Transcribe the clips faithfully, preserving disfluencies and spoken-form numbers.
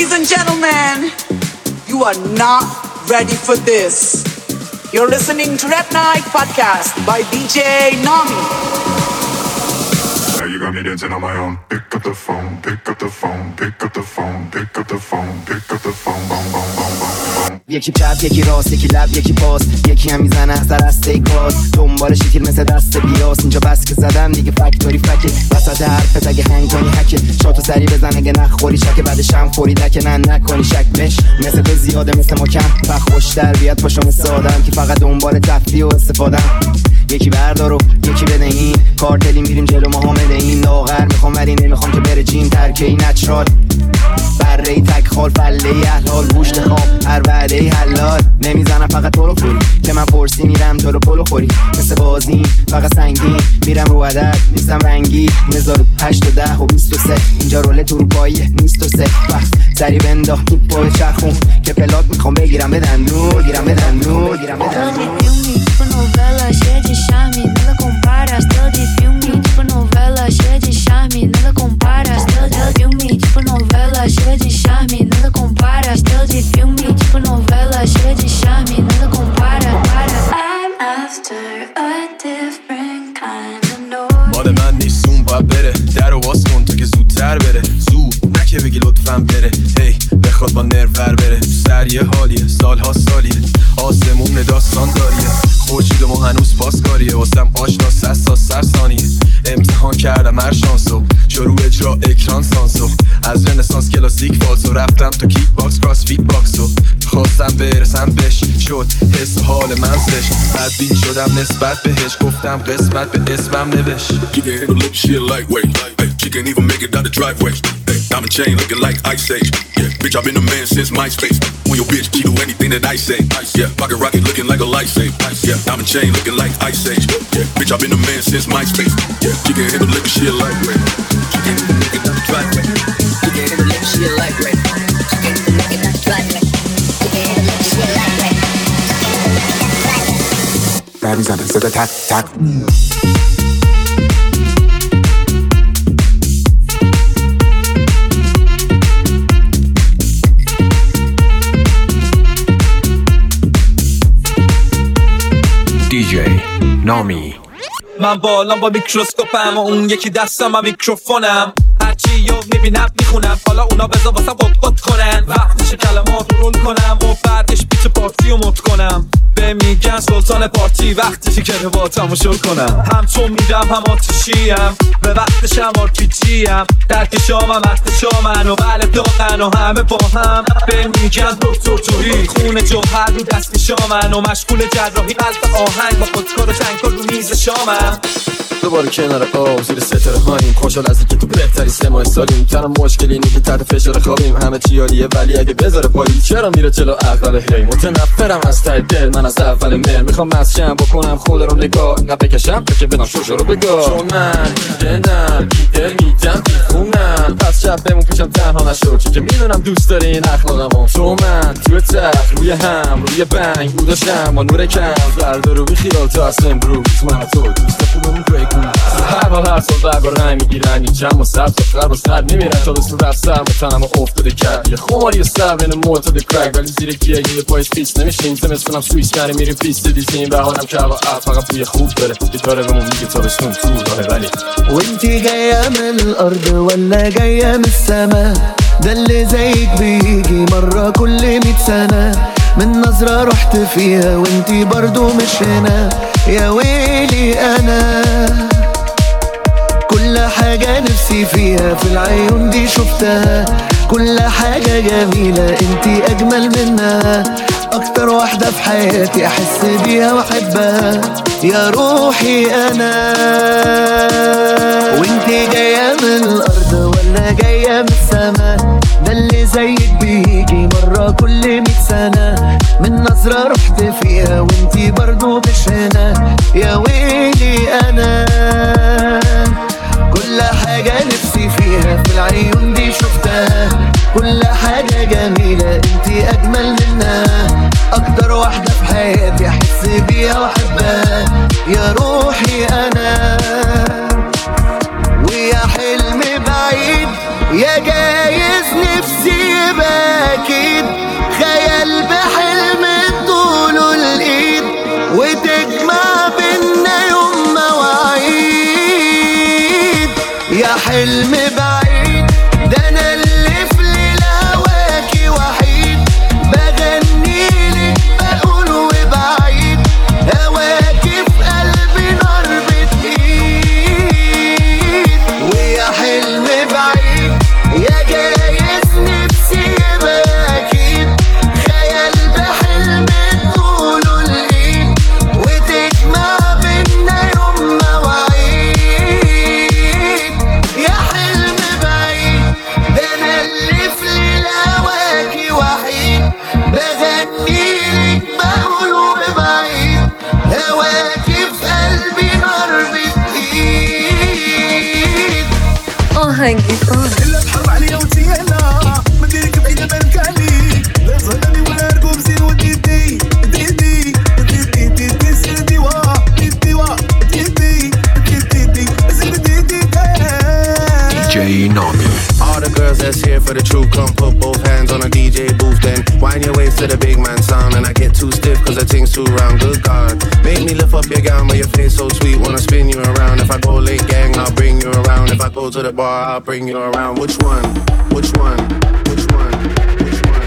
Ladies and gentlemen, you are not ready for this. You're listening to Red Night Podcast by D J Nami. Now you got me dancing on my own. Pick up the phone, pick up the phone, pick up the phone, pick up the phone, pick up the phone, boom, boom, boom, boom. یکی چپ یکی راست یکی لب یکی پاس یکی هم میزنه از در استه کاس دنبال شکل مثل دست بیاس اینجا بس که زدم دیگه فکتوری فکه وسط حرفت اگه هنگ کنی حکه شاتو سری بزن اگه نخوری شکه بعدش هم خوری دکه نه نکنی شک بش مثل تو زیاده مثل ما کم و خوشتر بیاد پاشو مثل آدم که فقط دنبال تفریح و استفادم یکی بردارو یکی بده این کارتلی میریم جلو ما حامله این لاغر میخوام ولی نمیخوام که بره جیم ترکه این نچرال بره ای تک خال فله ای احلال گوشت خواب هر وعده ای حلال نمیزنم فقط تو رو خوری که من پرسی میرم تو رو پلو خوری مثل بازی فقط سنگین میرم رو عدد نیستم رنگی هزار و هشت و ده و بیست و سه اینجا رول تو رو پاییه نیست و سه وقت سری بنداخت تو پای چرخون که پلاک میخوام بگیرم بدن نور گیرم بدن نور گیرم بدن نور cheia de charme, nada compara. Estilo de filme, tipo novela, cheia de charme, nada compara. Estilo de filme, tipo novela, cheia de charme, nada compara. Estilo de filme, tipo novela, cheia de charme, nada compara. I'm after a different kind of noise. مال من نیست اون باید بره در و باز کن تو که زودتر بره زود نکه بگی لطفاً بره هی بخواد با نرور بره سر یه حالیه سالها سالیه آسمون داستان داریه خوشید و ما هنوز پاسکاریه واسم آشناس اساس سر ثانیه امتحان کردم هر شانسو شروع اجرا اکران سانسو از رنسانس کلاسیک فالسو رفتم تو کیک باکس کراس فیت باکسو خواستم برسم بهش شد حس و حال من سش بدبین شدم نسبت بهش گفتم قسمت به اسمم نوشت She can handle it, she a lightweight. Hey, she can't even make it down the driveway. Hey, diamond chain looking like Ice Age. Yeah, bitch, I've been a man since MySpace. On your bitch, she do anything that I say. Yeah, pocket rocket looking like a lightsaber. Yeah, diamond chain looking like Ice Age. Yeah, bitch, I've been a man since MySpace. Yeah, she can handle it, she a lightweight. She can't even make it down the driveway. She can handle it, she a lightweight. She can't even make it down the driveway. She can handle it, she a lightweight. Bad میزنه صدا تک تک دی جی نامی من بالام با میکروسکوپم و اون یکی دستم هم میکروفونم هرچی یو میبینم میخونم حالا اونا بذار واسه قد قد کنن وقتش کلمات رو رول کنم و بعدش بیچ پارتی رو مد کنم به میگن سلطان پارتی وقتی که رواتمو شل کنم همچون میرم هم آتیشیم به وقتش هم آرپیجیم درک شامم وقت شامن و بله داغن و همه با هم به میگن دکتر توهی خون جوهر رو دست شامن و مشغول جراحی قلب آهنگ با خودکار و تنکار رو میز شامم دوباره کنار آب زیر ستاره هاییم خوشحال از اینکه تو بهتری سه ماه سالیم تنها مشکلی اینه که تحت فشار خوابیم همه چی عالیه ولی اگه بذاره پایی چرا میره جلو عقل هی متنفرم از ته دل من از اول مهر میخوام مسشم بکنم خود رو نگاه نه بکشم که بدم شوشو رو بگاه چون من دنم بیده میدم بیخونم پس شب بمون پیشم تنها نشو چون که میدونم دوست داری این اخلاقمو چون من توی تخت روی هم روی بنگ بوداشم با نور کم فردا رو بی خیال تا اصلا امروز من تو دوست خوبمون بگو هر حال هر سال برگار رنگ میگیرن این جمع و سبز و خرب و سرد میمیرن تا دست رو رفت سرم و تنم افتاده کرد یه خماری سر بین معتاد کرک ولی زیر گیه یه پایش پیس نمیشیم زمستونم سویس کنیم میریم پیست دیزیم بهارم که هوا عب فقط بوی خوب داره گیتاره بهمون میگه تابستون تو راه ولی وانتي جاية من الأرض ولا جاية من السما ده اللي زيك بيجي مرة كل مية سنة من نظرة رحت فيها وانتي برضو مش هنا يا ويلي أنا كل حاجة نفسي فيها في العيون دي شفتها كل حاجة جميلة انتي أجمل منها أكتر واحدة في حياتي أحس بيها وأحبها يا روحي أنا وانتي جاية من الأرض ولا جاية من السما ده اللي زيك بيجي مرة كل مية سنة من نظرة رحت فيها وانتي برضو مش هنا يا ويلي أنا كل حاجة نفسي فيها في العيون دي شفتها كل حاجة جميلة انتي أجمل منها أكتر واحدة في حياتي أحس بيها وأحبها يا روحي أنا ويا حلم بعيد يا جايز نفسي يبقى اكيد خيال بحلم طوله الايد وتجمع بينا يوم مواعيد يا حلم بعيد ده انا اللي في ليلة هواكي وحيد بغنيلك بقول وبعيد هواكي في قلبي نار بتقيد ويا حلم بعيد يا جايز نفسي يبقى اكيد خيال بحلم طوله الايد وتجمع بينا يوم مواعيد يا حلم بعيد ده انا اللي في ليلة هواكي وحيد بغنيلك بقول وبعيد هواكي في قلبي نار بتقيد آهنگی فان إلا تحرم عليا وتيانا ما ديرك بعيدة بالك عليك لا تزهدني ولا ركوب زين وديدي ديدي ديدي ديدي سيدي وا ديدي وا ديدي ديدي زين ديدي D J Nami. All the girls that's here for the truth, come put both hands on a D J booth, then wind your waist to the big man sound. And I get too stiff cause the thing's too round. Good God, make me lift up your gown, but your face so sweet, wanna spin you around. If I go late gang, I'll bring you around. If I go to the bar, I'll bring you around. Which one? Which one? Which one? Which one?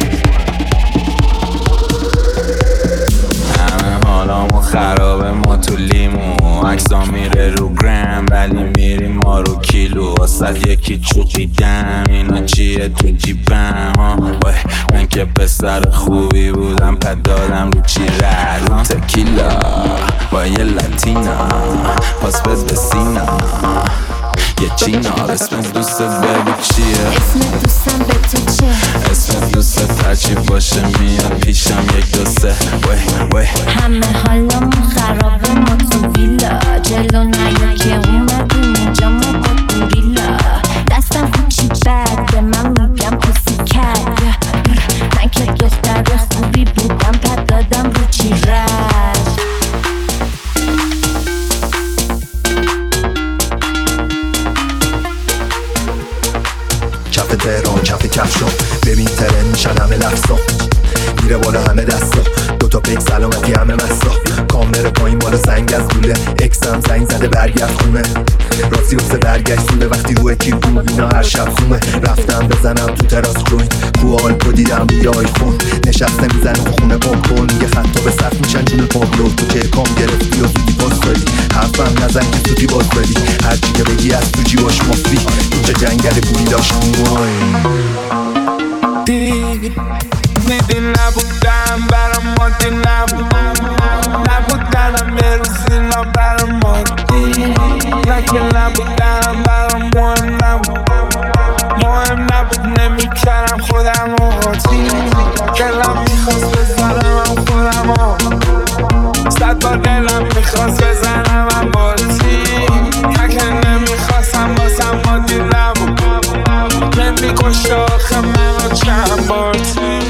همه حالامو خرابه ما تو لیمو عکسا میره رو گرم ولی میریم ما رو کیلو واسه یکی چوقیدم اینا چیه تو جیبم ها وای من که پسر خوبی بودم پد دادم رو چی رد تکیلا با یه لاتینا پاس بز به سینا یه چینا اسم دوست ببی چیه اسم دوستم به تو چه اسم دوست هرچی باشه میاد پیشم یک دو سه وای وای همه حالمون خرابه ما تو ویلا جلو نیا که اومدیم اینجا ما با گوریلا دستم کوچی بد به من میگم پوسی کرد من که دختر خوبی بودم پد دادم رو چی رد کف تهران کف کفشا ببین ترن میشن همه لفظا میره بالا همه دستا دوتا پیک سلامتی همه مستا کامره پایین بالا سنگ از دوله اکسم زنگ زده برگرد خونه راستی واسه برگشت سوله وقتی روی کیر بود اینا هر شب خونه رفتم بزنم تو تراس جوین تو آلپو دیدم روی آیفون نشسته میزنم خونه پاپون میگه خطا به صف میشن جون پابلو تو که کام گرفتی و زودی باز داری حرفم نزن که زودی باز داری هرچی که بگی از تو جیباش مفری اینجا جنگل بولی داشت موای دیدی نبودم برام مادی نبود نبودنم یه روزی نا برام مادی نکه نبودنم برام مهم نبود مهم نبود نمیکردم خودم رو حاطی دلم میخواست بزنم خودم رو صد بار دلم میخواست بزنم بالتی نکه نمیخواستم باسم مادی نبود نمیکشت آخه منو چند بالتی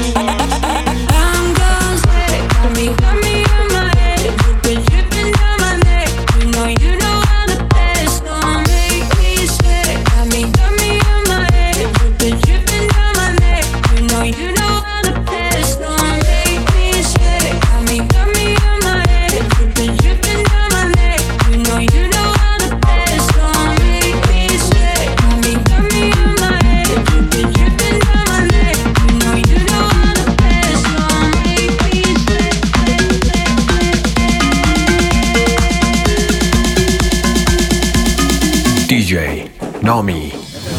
D J Nami.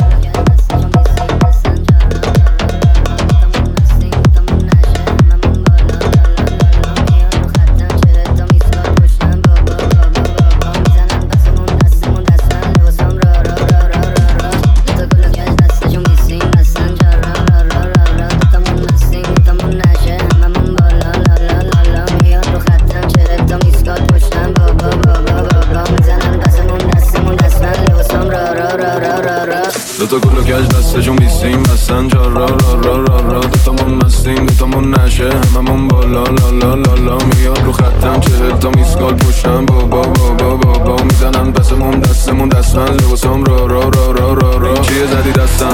دوتا گلو کج دستشون بیستیم بستن جا را را را را را دوتامون مستیم دوتامون نشه هممون بالا لا لا لا لا میاد رو خطم چهل تا میسکال پشتم بابا بابا بابا میزنن پسمون دستمون دستن لباسام را را را را را را چیه زدی دستم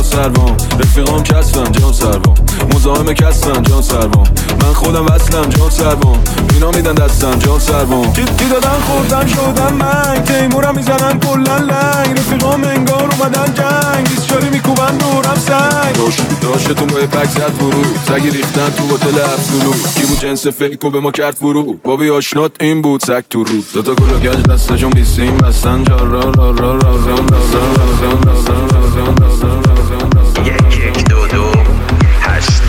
سروم رفیقام کسفن جان سروم مزاحم کسفن جان سروم من خودم وصلم جان سروم اینا میدن دستم جان سروم کی دادن خوردن شدن من تیمورم میزنن کلن لنگ رفیقام انگار اومدن جنگ دیسچاری میکوبن دورم سنگ داشت داشتون با یه پک زد فرو سگی ریختن تو هتل افسولو کی بود جنس فیکو به ما کرد فرو بابی آشنات این بود سگ تو رو دوتا گلو گج دستشون بیسیم بستن جا را را را را را را را یک یک دو دو هشت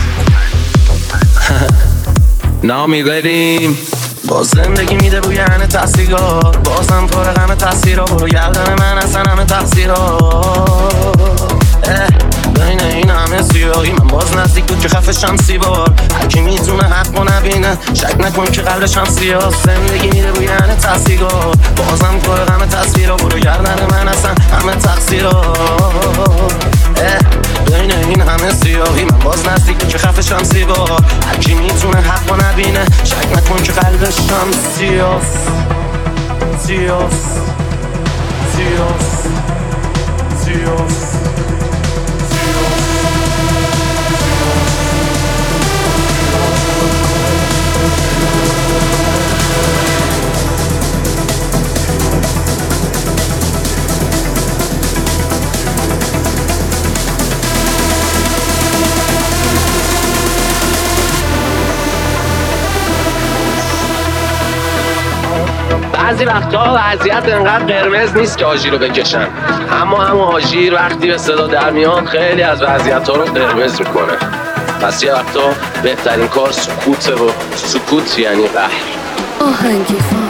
نامی بریم باز زندگی میده بوی همه تحصیلات بازم پر همه تحصیلات برو گردن من اصلا همه تحصیلات بین این همه سیاهی من باز نزدیک بود که خفشم سی بار هرکی میتونه حق و نبینه شک نکن که قلبش هم سیاه زندگی میده بوی همه تحصیلات بازم پر همه تصویرات برو گردن من اصلا همه تقصیرات بین این همه سیاهی من باز نزدیک بود که خفشم سی بار هرکی میتونه حق و نبینه شک نکن که قلبش هم سیاه سیاه سیاه سیاه بعضی وقتا وضعیت انقدر قرمز نیست که آژیر رو بکشن اما همون آژیر وقتی به صدا در میاد خیلی از وضعیت ها رو قرمز میکنه پس یه وقتا بهترین کار سکوته و سکوت یعنی قهر آهنگی خان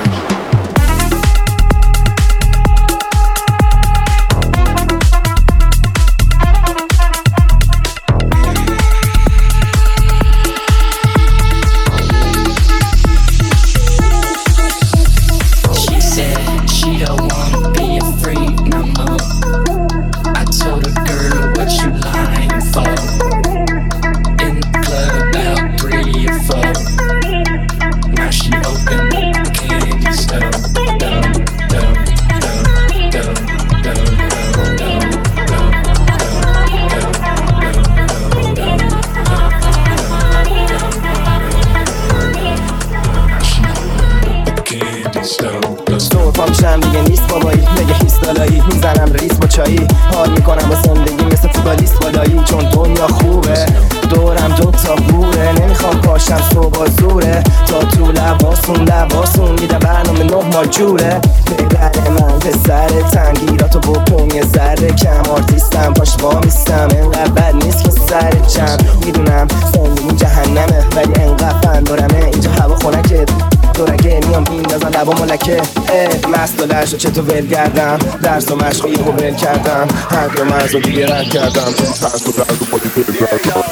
حال میکنم با زندگی مثل فوتبالیست بالایی چون دنیا خوبه دورم دوتا بوره نمیخوام پاشم صبح زوره تا تو لباسون لباسون میده برنامه نه مال جوره بگره من پسر تنگیراتو بکن یه ذره کم آرتیستم پاش با میستم انقدر بد نیست که سر جمع میدونم زندگی جهنمه ولی انقدر فندارمه اینجا هوا خنکه دورگه میام بیندازن لبا ملکه مست و لرش و چطور ول کردم درس و مشقی رو ول کردم حق و مرز و دیگه رد کردم پس و درد و پاکی ول کردم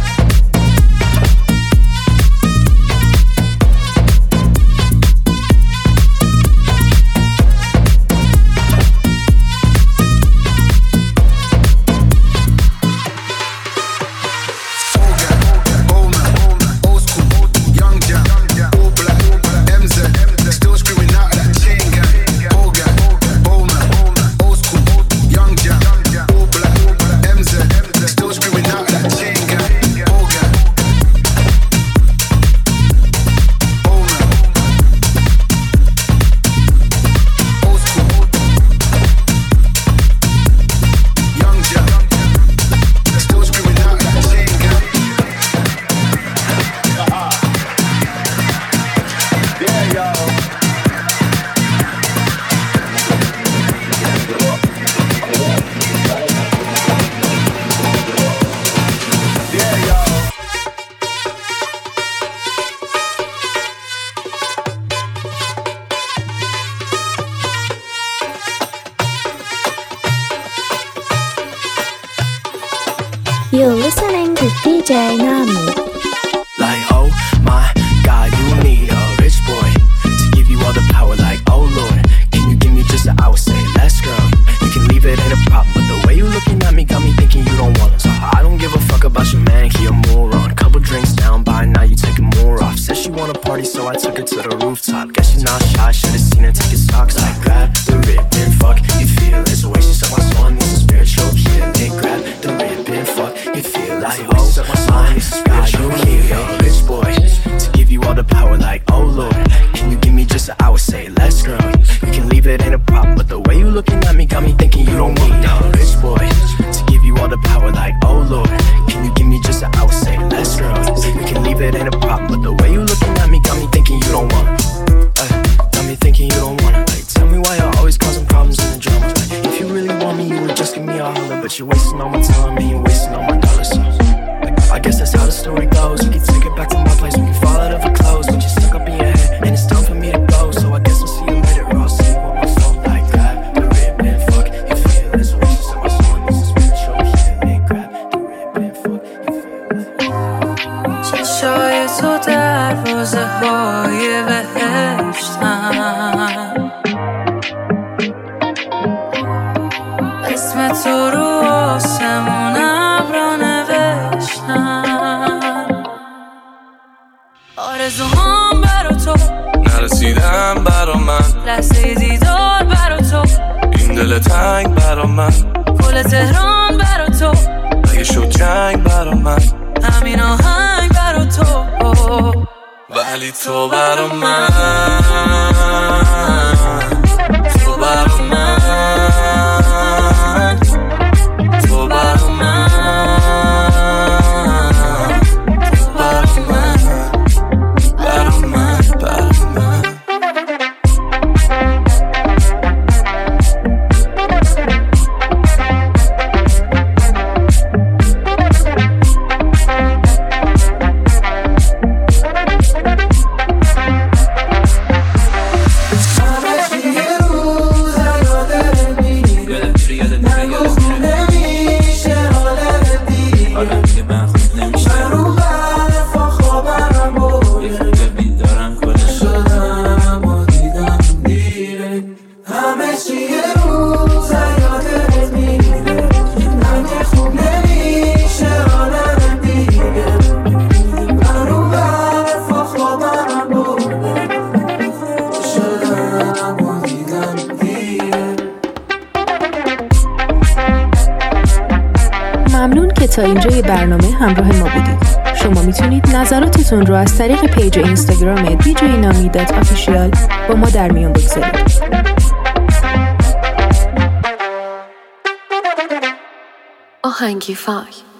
You're listening to D J Nami. Like, oh my God, you need a rich boy to give you all the power. Like, oh Lord, can you give me just an hour? Say less, girl. You can leave it in a prop, but the way you looking at me got me thinking you don't want it. So I don't give a fuck about your man, he a moron. Couple drinks down by now, you taking more off. Said she wanna party, so I took her to the rooftop. Guess she's not shy, should've seen her take his socks. Like, grab the ribbon, fuck you feel it's the way she suck my soul, needs a spiritual healing. Grab the ribbon. power like, oh Lord, can you give me just an hour? Say less, girl. You can leave it in a prop, but the way you looking at me got me thinking you don't need a rich boy to give you all the power like, oh Lord, can you give me just an hour? Say less, girl. You can leave it in a prop, but the way you looking at me got me thinking you don't want. Uh, got me thinking you don't want. Like, tell me why you're always causing problems and dramas. Like, if you really want me, you would just give me a holler, but you're wasting all my time and you're wasting all my dollars. So, like, I guess that's how the story goes. We can take it back to my place, we can fall out of a clothes, but you're stuck up in your head, and it's time for me to go. So I guess I'll see you later, or I'll see you on my phone. Like, grab the rib and fuck, you feel this wishes in my soul. This is spiritual healing. Grab the rib and fuck, you feel this. چشای تو دروازه های بهشتن، اسم تو رو آسمون ابرا نوشتن، آرزوهام برا تو نرسیدم برا من، لحظه دیدار برا تو، این دل تنگ برا من، گل تهران برا تو، اگه شد جنگ برا من، همین آهنگ برا تو، ولی تو برا من، تو برا من، تو برا من، تو برا من، برا من، برا من. تا اینجای برنامه همراه ما بودید. شما میتونید نظراتتون رو از طریق پیج اینستاگرام دی جی نامی دات آفیشیال با ما در میون بگذارید. آهنگی فای